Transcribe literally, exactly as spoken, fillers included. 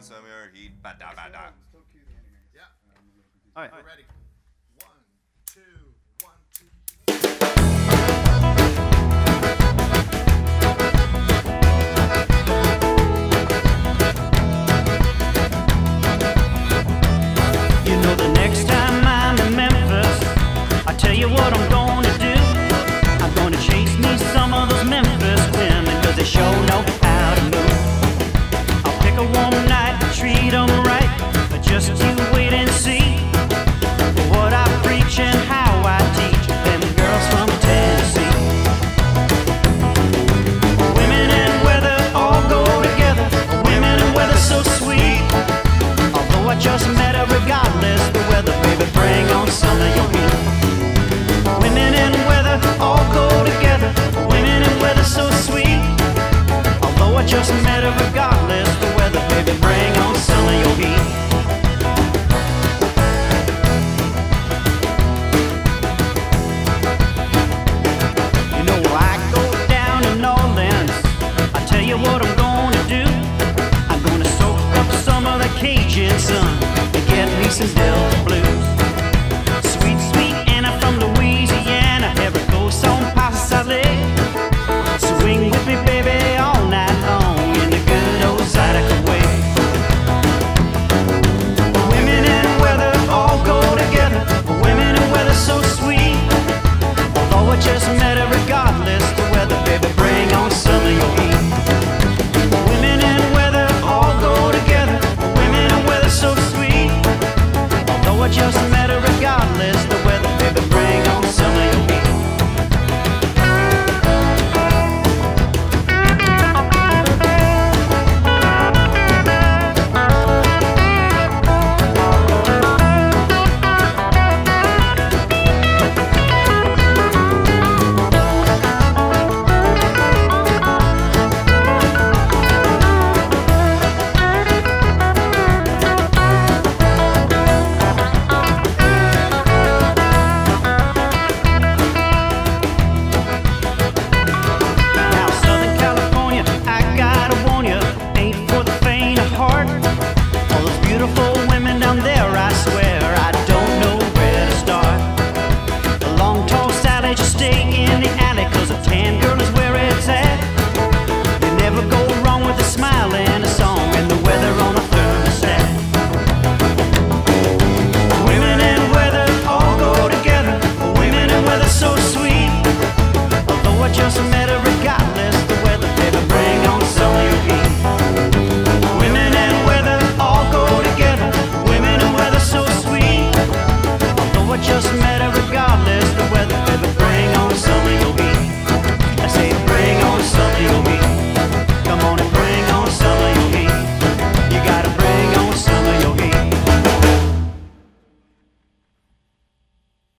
summer heat. Ba da ba da. Yeah. All right. We're ready. One, two, one, two. You know the next time I'm in Memphis, I tell you what I'm gonna do. I'm gonna chase me some of those Memphis women, cause they sure know how to move. I'll pick a warm night and treat them right, but just you wait and see.